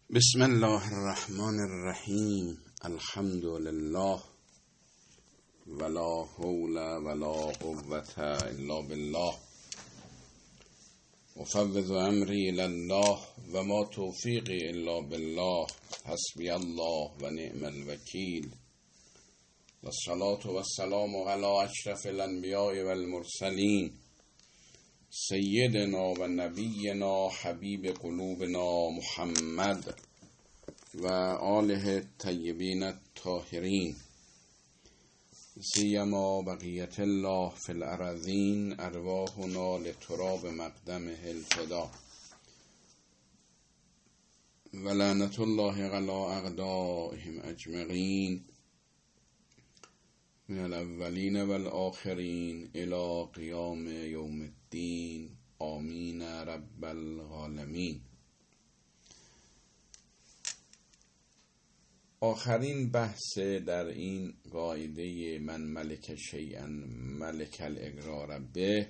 بسم الله الرحمن الرحیم. الحمد لله ولا حول ولا قوة الا بالله. افوض امری الی الله و ما توفیقی الا بالله. حسبی الله و نعم الوکیل. و الصلاة و السلام علی اشرف الانبیاء و المرسلین سیدنا و نبینا حبیب قلوبنا محمد و آله الطیبین الطاهرین سیما بقیت الله فی الارضین ارواحنا لتراب مقدمه الفدا و لعنت الله علی اعدائهم اجمعین من الاولین و الاخرین الی قیام یوم الدین. آمین رب العالمین. آخرین بحث در این قاعده من ملک شیئا ملک الاقرار به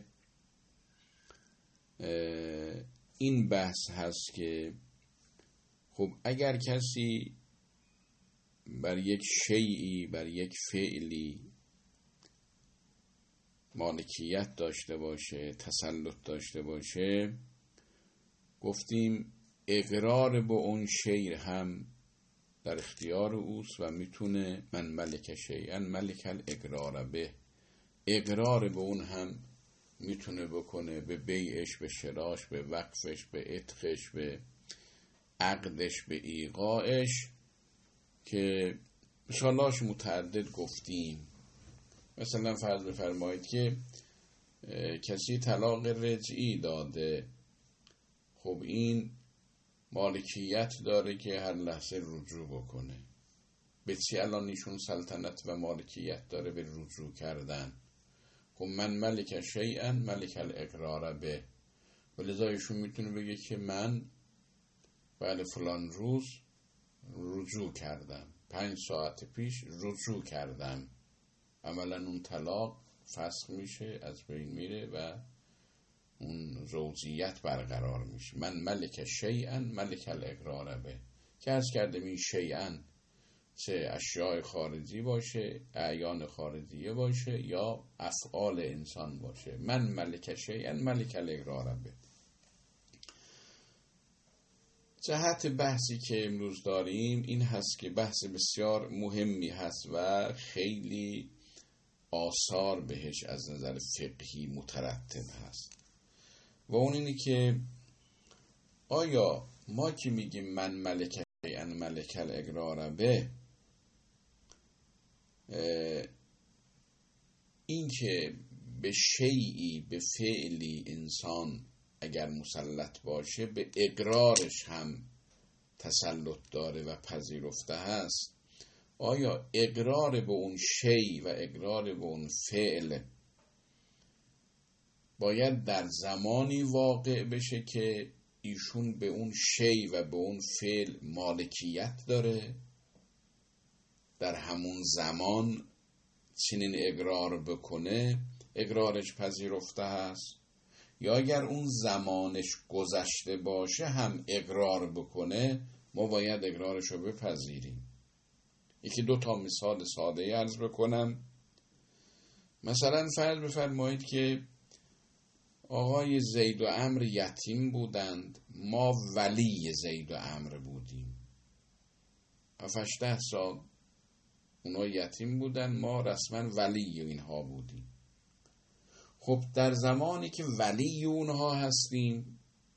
این بحث هست که خب اگر کسی بر یک شیئی بر یک فعلی مالکیت داشته باشه، تسلط داشته باشه، گفتیم اقرار به اون شیء هم در اختیار اوست و میتونه من ملک شیئا ملک الاقرار به، اقرار به اون هم میتونه بکنه، به بیعش، به شراش، به وقفش، به عتقش، به عقدش، به ایقاعش، که مثالاش متعدد گفتیم. مثلا فرض بفرمایید که کسی طلاق رجعی داده، خب این مالکیت داره که هر لحظه رجوع بکنه. به چی الان ایشون سلطنت و مالکیت داره به رجوع کردن؟ خب من ملک شیئا ملک الاقرار به، ولذا ایشون میتونه بگه که من بله فلان روز رجوع کردم، 5 ساعت پیش رجوع کردم. عملا اون طلاق فسخ میشه، از بین میره و اون زوجیت برقرار میشه. من ملک شیئا ملک الاقرار به، که عرض کردم این شیئا چه اشیاء خارجی باشه، اعیان خارجیه باشه یا افعال انسان باشه. من ملک شیئا ملک الاقرار به. جهت بحثی که امروز داریم این هست که بحث بسیار مهمی هست و خیلی آثار بهش از نظر فقهی مترتب هست، و اون اینی که آیا ما که میگیم من ملک شیئا ملک الاقرار به، این که به شیئی به فعلی انسان اگر مسلط باشه به اقرارش هم تسلط داره و پذیرفته هست، آیا اقرار به اون شیء و اقرار به اون فعل باید در زمانی واقع بشه که ایشون به اون شیء و به اون فعل مالکیت داره، در همون زمان چنین اقرار بکنه اقرارش پذیرفته هست، یا اگر اون زمانش گذشته باشه هم اقرار بکنه ما باید اقرارش رو بپذیریم؟ یکی 2 تا مثال ساده عرض بکنم. مثلا فرض بفرمایید که آقای زید و عمرو یتیم بودند، ما ولی زید و عمرو بودیم، 7-8 سال اونا یتیم بودن، ما رسما ولی اینها بودیم. خب در زمانی که ولی اونها هستیم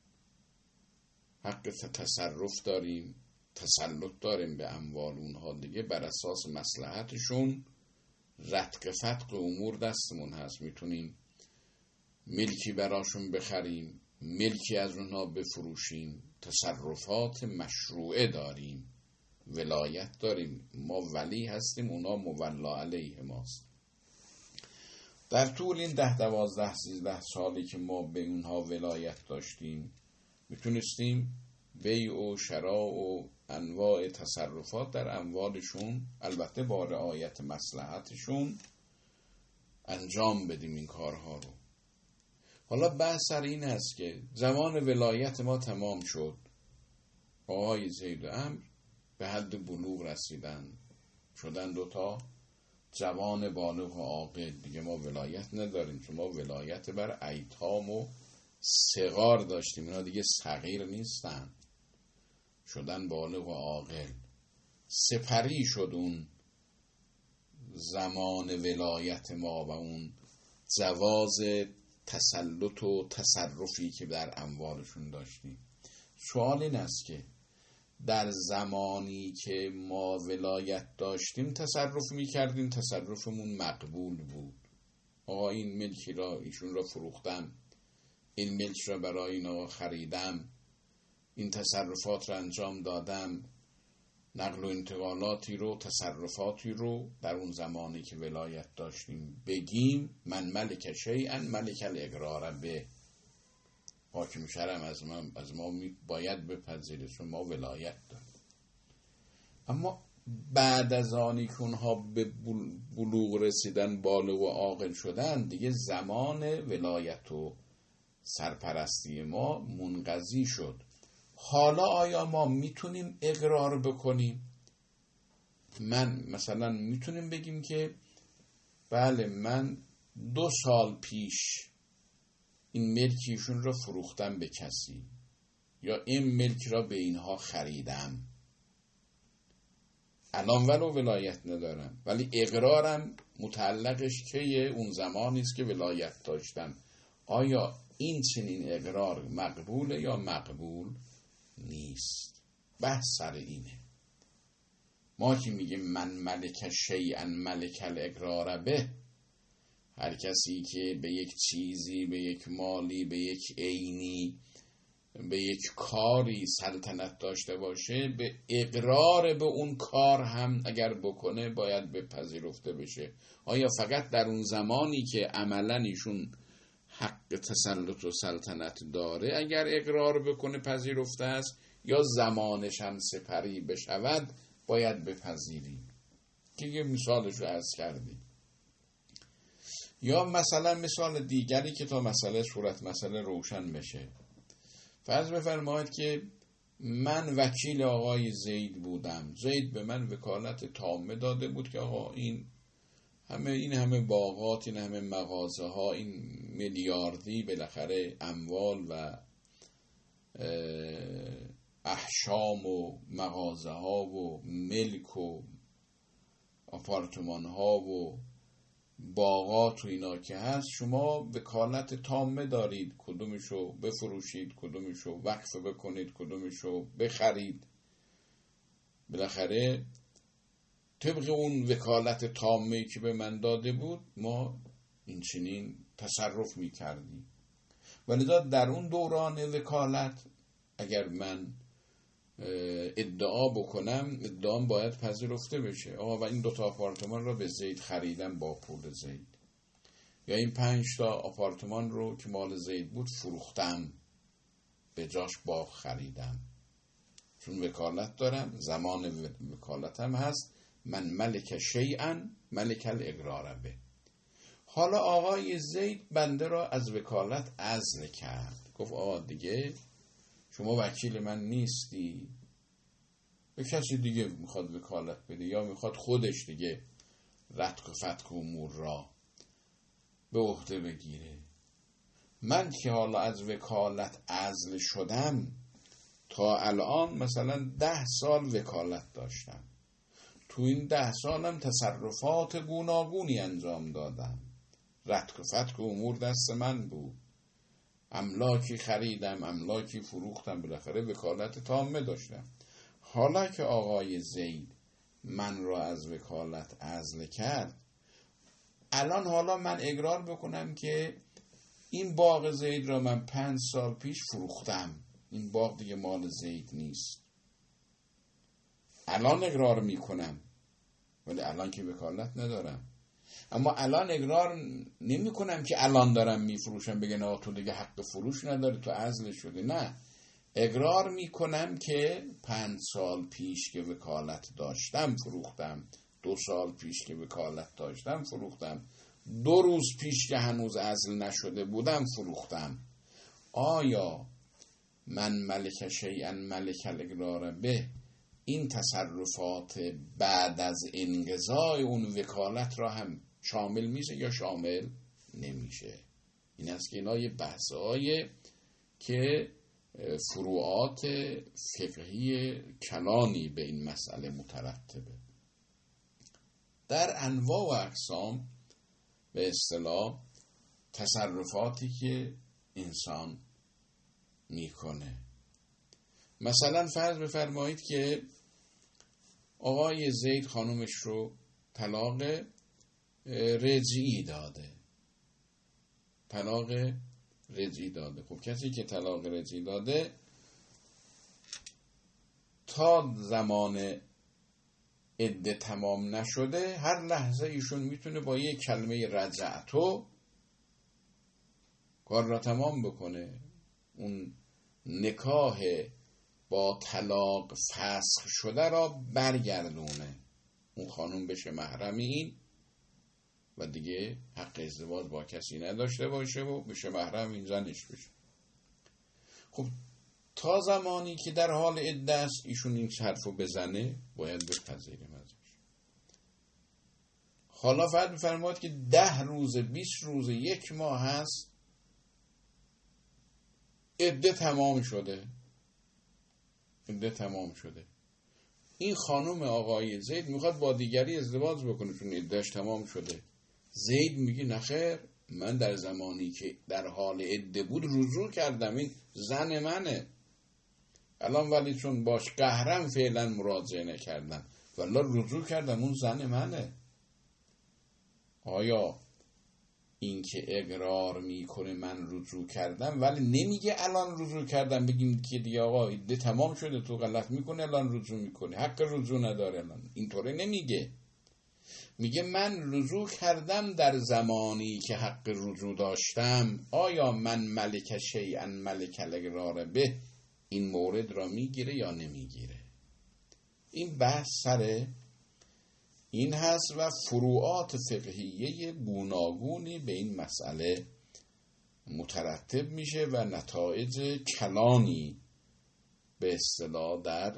حق تصرف داریم، تسلط داریم به اموال اونها دیگه، بر اساس مصلحتشون رتق فتق امور دستمون هست، میتونیم ملکی براشون بخریم، ملکی از اونها بفروشیم، تصرفات مشروعه داریم، ولایت داریم، ما ولی هستیم، اونا مولا علیه ماست. در طول این 10 12 13 سالی که ما به اونها ولایت داشتیم میتونستیم بیع و شراء و انواع تصرفات در اموالشون، البته با رعایت مصلحتشون، انجام بدیم این کارها رو. حالا بحث سر این است که زمان ولایت ما تمام شد، آقای زید و عمرو به حد بلوغ رسیدن، شدن دوتا جوان بالغ و عاقل. دیگه ما ولایت نداریم، چون ما ولایت بر ایتام و صغار داشتیم، اینا دیگه صغیر نیستن، شدن بالغ و عاقل. سپری شد اون زمان ولایت ما و اون جواز تسلط و تصرفی که در اموالشون داشتیم. سوال این است که در زمانی که ما ولایت داشتیم تصرف میکردیم، تصرفمون مقبول بود. آقا این ملکی را ایشون را فروختم، این ملک را برای اینا خریدم، این تصرفات را انجام دادم، نقل و انتقالاتی رو، تصرفاتی رو در اون زمانی که ولایت داشتیم بگیم من ملک شیئا ملک الاقرار به. حاکم شرم از ما باید بپذیره، چون ما ولایت داریم. اما بعد از آنی که اونها به بلوغ رسیدن، بالغ و عاقل شدن، دیگه زمان ولایت و سرپرستی ما منقضی شد. حالا آیا ما میتونیم اقرار بکنیم؟ من مثلا میتونیم بگیم که بله من 2 سال پیش این ملکیشون را فروختم به کسی، یا این ملک را به اینها خریدم، الان ولو ولایت ندارم ولی اقرارم متعلقش که اون زمانی است که ولایت داشتم. آیا این چنین اقرار مقبوله یا مقبول نیست؟ بحث سر اینه. ما که میگیم من ملک شیئا ملک الاقرار به، هر کسی که به یک چیزی، به یک مالی، به یک عینی، به یک کاری سلطنت داشته باشه، به اقرار به اون کار هم اگر بکنه باید بپذیرفته بشه. آیا فقط در اون زمانی که عملاً ایشون حق تسلط و سلطنت داره اگر اقرار بکنه پذیرفته است، یا زمانش هم سپری بشود باید بپذیریم؟ که یه مثالش رو عرض کردیم. یا مثلا مثال دیگری که تا مسئله روشن بشه، فرض بفرمایید که من وکیل آقای زید بودم، زید به من وکالت تامه داده بود که آقا این همه باغات، این همه مغازه ها، این میلیاردی بالاخره اموال و احشام و مغازه ها و ملک و آپارتمان ها و باغات و اینا که هست، شما وکالت تامه دارید، کدومشو بفروشید، کدومشو وقف بکنید، کدومشو بخرید. بالاخره طبق اون وکالت تامه‌ای که به من داده بود ما این چنین تصرف می‌کردیم. ولذا در اون دوران وکالت اگر من ادعا بکنم، ادعام باید پذیرفته بشه. آقا و این 2 تا آپارتمان رو به زید خریدم با پول زید، یا این 5 تا آپارتمان رو که مال زید بود فروختم، به جاش باغ خریدم، چون وکالت دارم، زمان وکالتم هست. من ملک شیئا ملک الاقرار به. حالا آقای زید بنده را از وکالت عزل کرد، گفت آقا دیگه شما وکیل من نیستی، به کسی دیگه میخواد وکالت بده، یا میخواد خودش دیگه رتق و فتق امور را به عهده بگیره. من که حالا از وکالت عزل شدم، تا الان مثلا 10 سال وکالت داشتم، تو این 10 سالم تصرفات گوناگونی انجام دادم، رتق و فتق امور دست من بود، املاکی خریدم، املاکی فروختم، بالاخره وکالت تامه داشتم. حالا که آقای زید من را از وکالت عزل کرد، حالا من اقرار بکنم که این باغ زید را من 5 سال پیش فروختم، این باغ دیگه مال زید نیست. الان اقرار میکنم، ولی الان که وکالت ندارم. اما الان اقرار نمی کنم که الان دارم میفروشم بگن آقا تو دیگه حق فروش نداری، تو عزل شده. نه، اقرار می کنم که 5 سال پیش که وکالت داشتم فروختم، 2 سال پیش که وکالت داشتم فروختم، 2 روز پیش که هنوز عزل نشده بودم فروختم. آیا من ملک شیئا ملک الاقرار به، این تصرفات بعد از انقضای اون وکالت را هم شامل میشه یا شامل نمیشه. این است که اینا یه بحث‌های که فروعات فقهی کلانی به این مسئله مترتبه. در انواع و اقسام به اصطلاح تصرفاتی که انسان میکنه، مثلا فرض بفرمایید که آقای زید خانومش رو طلاق رجعی داده. خب کسی که طلاق رجعی داده تا زمان عده تمام نشده هر لحظه ایشون میتونه با یک کلمه رجعتو کار را تمام بکنه، اون نکاح با طلاق فسخ شده را برگردونه، اون خانم بشه محرم این و دیگه حق ازدواج با کسی نداشته باشه و بشه محرم این زنش بشه. خب تا زمانی که در حال عده است ایشون این حرفو بزنه باید بپذیریم ازش. حالا فرض بفرمایید که 10 روز 20 روز 1 ماه هست عده تمام شده. این خانم آقای زید میخواد با دیگری ازدواج بکنه چون عدهش تمام شده. زید میگه نخیر، من در زمانی که در حال عده بود رجوع کردم، این زن منه الان، ولی چون باش قهرم فعلا مراجعه نکردم ولی رجوع کردم، اون زن منه. آیا این که اقرار میکنه من رجوع کردم ولی نمیگه الان رجوع کردم، بگیم که دیگه آقا عده تمام شده تو غلط میکنه الان رجوع میکنه، حق رجوع نداره الان، اینطوره نمیگه. میگه من رجوع کردم در زمانی که حق رجوع داشتم. آیا من ملک شیئا ملک الاقرار به این مورد را میگیره یا نمیگیره؟ این بحث سر این هست و فروعات فقهیه گوناگونی به این مسئله مترتب میشه و نتایج کلانی به اصطلاح در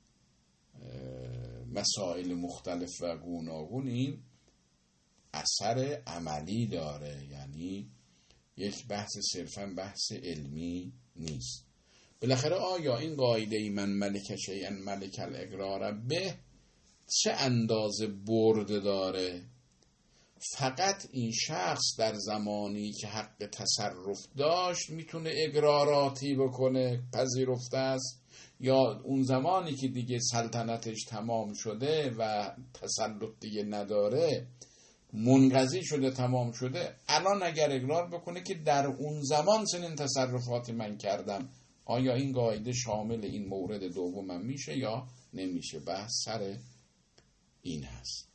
مسائل مختلف و گوناگون این اثر عملی داره، یعنی یک بحث صرفا بحث علمی نیست. بالاخره آیا این قاعده ای من ملک شیئا ملک الاقرار به چه اندازه برد داره؟ فقط این شخص در زمانی که حق تصرف داشت میتونه اقراراتی بکنه پذیرفته است، یا اون زمانی که دیگه سلطنتش تمام شده و تسلط دیگه نداره منقضی شده تمام شده، الان اگر اقرار بکنه که در اون زمان چنین تصرفاتی من کردم، آیا این قاعده شامل این مورد دوم میشه یا نمیشه؟ بحث سر این هست.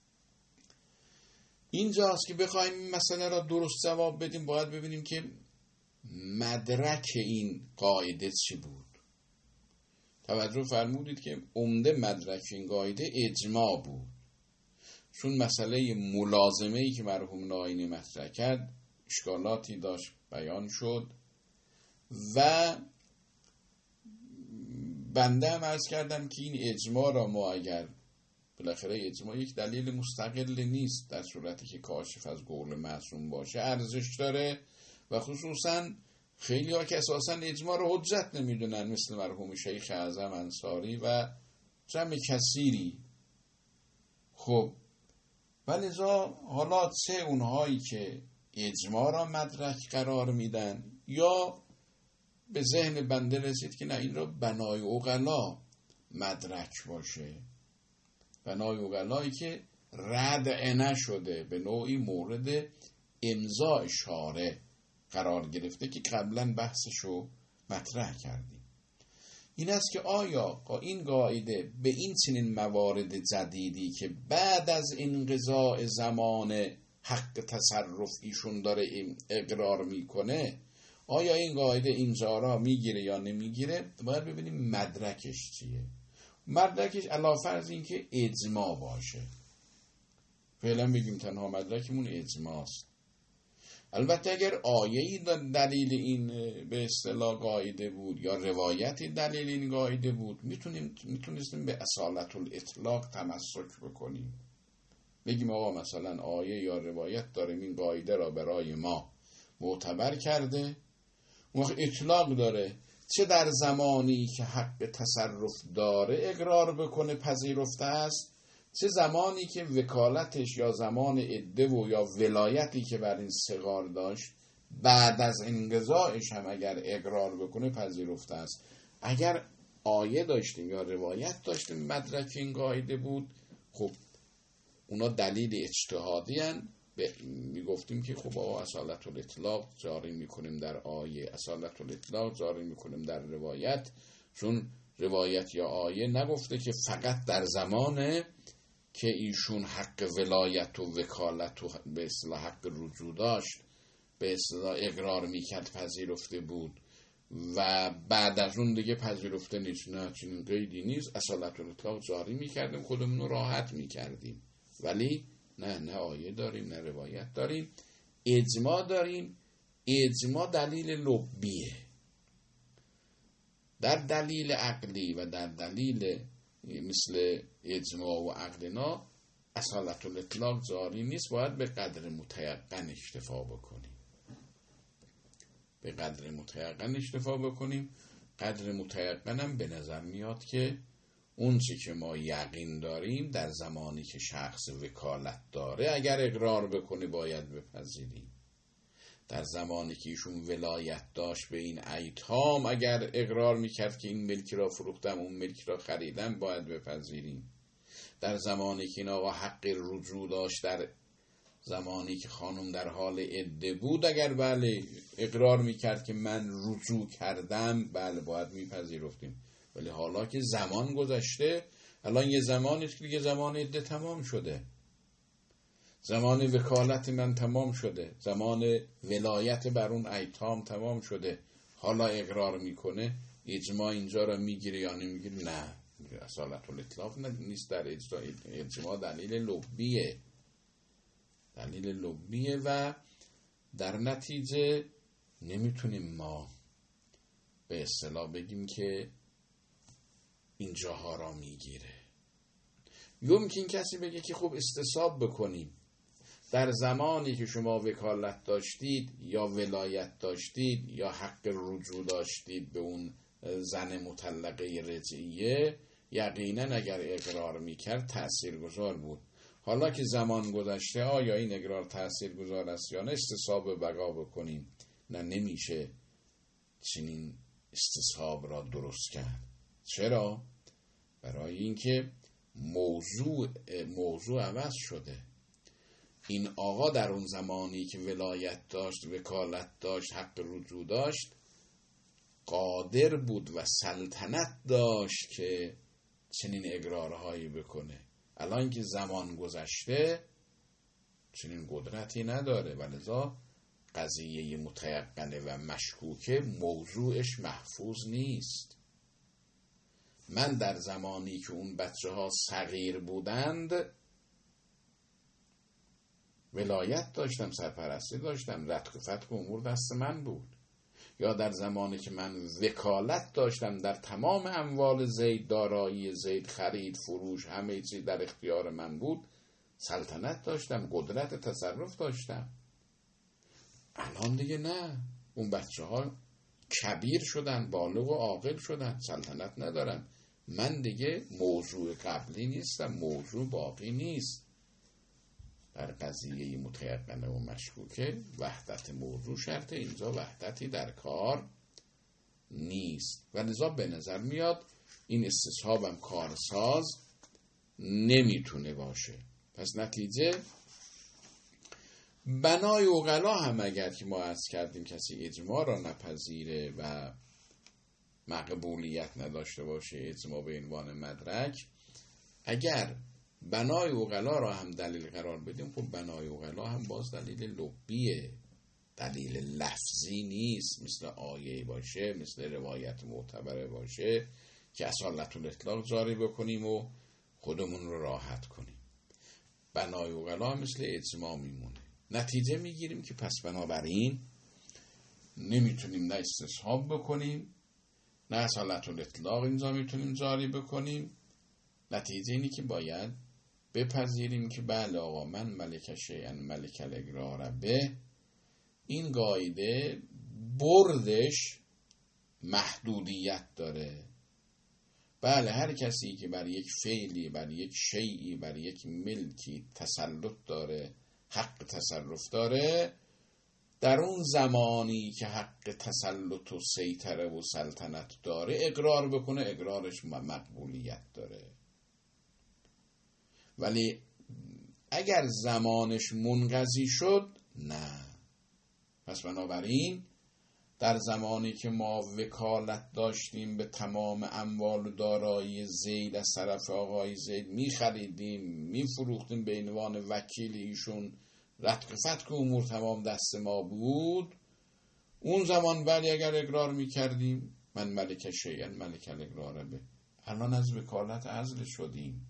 اینجاست که بخوایم این مسئله را درست جواب بدیم باید ببینیم که مدرک این قاعده چی بود. توجه فرمودید که عمده مدرک این قاعده اجماع بود، چون مسئله ملازمه‌ای که مرحوم ناینی مطرح کرد اشکالاتی داشت بیان شد و بنده هم عرض کردم که این اجماع را ما اگر بالاخره اجماع یک دلیل مستقل نیست در صورتی که کاشف از قول معصوم باشه ارزش داره و خصوصا خیلی ها که اساسا اجماع رو حجت نمیدونن مثل مرحوم شیخ اعظم انصاری و جمع کثیری. خب ولذا حالا چه اونهایی که اجماع را مدرک قرار میدن یا به ذهن بنده رسید که نه این را بنای عقلا مدرک باشه، بنای عقلایی که ردع نشده، به نوعی مورد امضاء شارع قرار گرفته که قبلا بحثشو مطرح کردیم. این است که آیا این قاعده به این چنین موارد جدیدی که بعد از انقضاء زمان حق تصرف ایشون داره اقرار میکنه، آیا این قاعده اینجا را میگیره یا نمیگیره؟ باید ببینیم مدرکش چیه. مدرکش علاوه فرض این که اجماع باشه، فعلا بگیم تنها مدرکمون اجماع است. البته اگر آیه‌ای دلیل این به اصطلاح قاعده بود یا روایتی دلیل این قاعده بود، میتونستیم به اصالت الاطلاق تمسک بکنیم، بگیم آقا مثلا آیه یا روایت داریم این قاعده را برای ما معتبر کرده، وقت اطلاق داره، چه در زمانی که حق تصرف داره اقرار بکنه پذیرفته است، چه زمانی که وکالتش یا زمان عده و یا ولایتی که بر این صغار داشت بعد از انقضاءش هم اگر اقرار بکنه پذیرفته است. اگر آیه داشتیم یا روایت داشتیم مدرک این قاعده بود، خب اونا دلیل اجتهادی هن، میگفتیم که خب آقا اصالت الاطلاق جاری میکنیم در آیه، اصالت الاطلاق جاری میکنیم در روایت، چون روایت یا آیه نگفته که فقط در زمان که ایشون حق ولایت و وکالت و به اصطلاح حق رجوع داشت به اصطلاح اقرار میکرد پذیرفته بود و بعد از اون دیگه پذیرفته نیست. نه، چنین قیدی نیست، اصالت الاطلاق جاری میکردیم، خودمون رو راحت میکردیم. ولی نه آیه داریم، نه روایت داریم، اجماع داریم. اجماع دلیل لبیه. در دلیل عقلی و در دلیل مثل اجماع و عقلنا اصالت الاطلاق جاری نیست، باید به قدر متیقن اکتفا بکنیم. به قدر متیقن اکتفا بکنیم. قدر متیقنم به نظر میاد که اون چی که ما یقین داریم در زمانی که شخص وکالت داره اگر اقرار بکنه باید بپذیریم. در زمانی که ایشون ولایت داشت به این ایتام اگر اقرار میکرد که این ملکی را فروختم اون ملکی را خریدم باید بپذیریم. در زمانی که این آقا حق رجوع داشت، در زمانی که خانم در حال عده بود اگر بله اقرار میکرد که من رجوع کردم بله باید میپذیرفتیم. ولی حالا که زمان گذشته، الان یه زمانی که دیگه زمان عده تمام شده، زمان وکالت من تمام شده، زمان ولایت بر اون ایتام تمام شده، حالا اقرار میکنه، اجماع اینجا را میگیره یا نمیگیره؟ نه، اصالت الاطلاق نیست در اجماع، دلیل لبیه. دلیل لبیه و در نتیجه نمیتونیم ما به اصطلاح بگیم که اینجاها را میگیره. یمکن کسی بگه که خب استصحاب بکنیم، در زمانی که شما وکالت داشتید یا ولایت داشتید یا حق رجوع داشتید به اون زن مطلقه رجعیه، یقینا اگر اقرار میکرد تأثیرگذار بود. حالا که زمان گذشته آیا این اقرار تأثیرگذار است یا نه؟ استصحاب بقا بکنیم. نه، نمیشه چنین استصحاب را درست کرد. چرا؟ برای اینکه موضوع عوض شده. این آقا در اون زمانی که ولایت داشت، وکالت داشت، حق رجوع داشت، قادر بود و سلطنت داشت که چنین اقرارهایی بکنه. الان که زمان گذشته چنین قدرتی نداره و لذا قضیه متیقنه و مشکوکه موضوعش محفوظ نیست. من در زمانی که اون بچه ها صغیر بودند ولایت داشتم، سرپرستی داشتم، رتق و فتق امور دست من بود. یا در زمانی که من وکالت داشتم در تمام اموال زید، دارایی زید، خرید، فروش، همه چیز در اختیار من بود، سلطنت داشتم، قدرت تصرف داشتم. الان دیگه نه، اون بچه ها کبیر شدن، بالغ و عاقل شدن، سلطنت ندارن. من دیگه موضوع قبلی نیستم، موضوع باقی نیست. در قضیه متیقنه و مشکوکه وحدت موضوع شرطه، اینجا وحدتی در کار نیست و لذا به نظر میاد این استصحابم کارساز نمیتونه باشه. پس نتیجه بنای عقلا هم اگر که ما عرض کردیم کسی اجماع را نپذیره و مقبولیت نداشته باشه، اجماع به عنوان مدرک، اگر بنای عقلا را هم دلیل قرار بدیم، خب بنای عقلا هم باز دلیل لبیه، دلیل لفظی نیست، مثل آیه باشه، مثل روایت معتبره باشه که اصالت الاطلاق جاری بکنیم و خودمون رو راحت کنیم. بنای عقلا مثل اجماع میمونه. نتیجه میگیریم که پس بنابراین نمیتونیم نه استصحاب بکنیم، نه اصالت الاطلاق اینجا میتونیم جاری بکنیم. نتیجه اینی که باید بپذیریم که بله آقا من ملک شیئا ملک الاقرار به، این قاعده بردش محدودیت داره. بله هر کسی که بر یک فعلی، بر یک شیئی، بر یک ملکی تسلط داره، حق تصرف داره، در اون زمانی که حق تسلط و سیطره و سلطنت داره اقرار بکنه، اقرارش مقبولیت داره. ولی اگر زمانش منقضی شد نه. پس بنابراین در زمانی که ما وکالت داشتیم به تمام اموال و دارایی زید از طرف آقای زید، می خریدیم می فروختیم به عنوان وکیل ایشون، رتق فتق امور تمام دست ما بود، اون زمان ولی اگر اقرار می کردیم من ملک شیئا ملک الاقرار به، الان از وکالت عزل شدیم.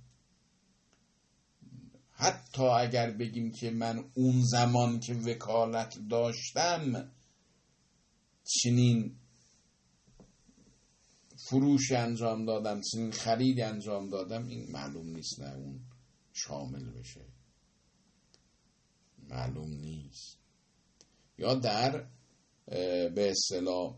حتی اگر بگیم که من اون زمان که وکالت داشتم چنین فروش انجام دادم، چنین خرید انجام دادم، این معلوم نیست نه اون شامل بشه، معلوم نیست. یا در به اصطلاح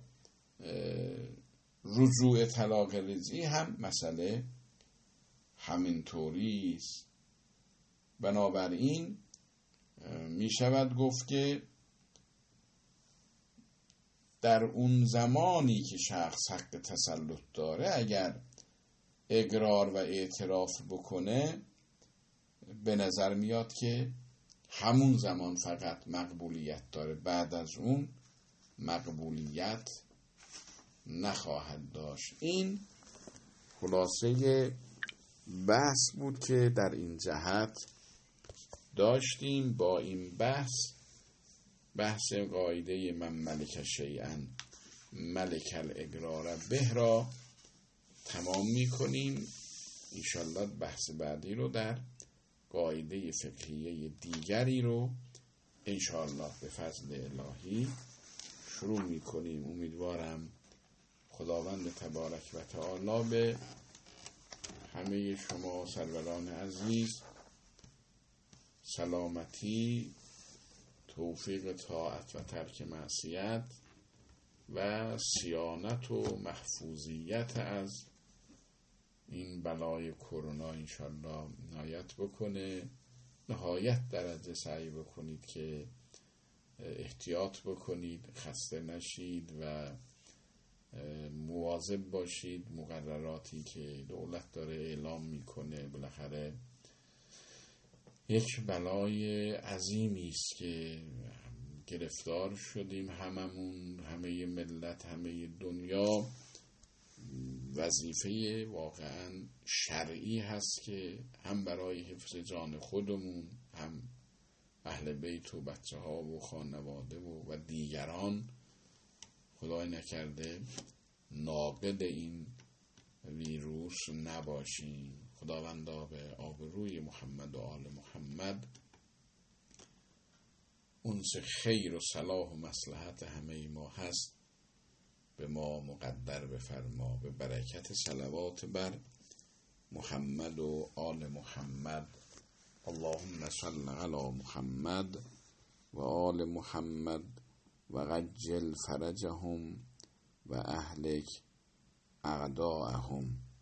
رجوع طلاق رجعی هم مسئله همینطوری است. بنابراین می شود گفت که در اون زمانی که شخص حق تسلط داره اگر اقرار و اعتراف بکنه، به نظر میاد که همون زمان فقط مقبولیت داره، بعد از اون مقبولیت نخواهد داشت. این خلاصه بحث بود که در این جهت داشتیم. با این بحث قاعده من ملک شیئا ملک الاقرار به را تمام میکنیم. انشالله بحث بعدی رو در قاعده فقهیه دیگری رو انشالله به فضل الهی شروع میکنیم. امیدوارم خداوند تبارک و تعالی به همه شما سروران عزیز سلامتی، توفیق طاعت و ترک معصیت و صیانت و محفوظیت از این بلای کرونا انشالله عنایت بکنه. نهایت درجه سعی بکنید که احتیاط بکنید، خسته نشید و مواظب باشید. مقرراتی که دولت داره اعلام میکنه، بالاخره یک بلای عظیمی است که گرفتار شدیم هممون، همه ملت، همه دنیا. وظیفه واقعا شرعی هست که هم برای حفظ جان خودمون، هم اهل بیت و بچه ها و خانواده و دیگران، خدای نکرده ناقد این ویروس نباشیم. خداوندا به آبروی محمد و آل محمد اونچه خیر و صلاح و مصلحت همه ما هست به ما مقدر بفرما. به برکت صلوات بر محمد و آل محمد. اللهم صل علی محمد و آل محمد و عجل فرجهم و اهلک اعداءهم.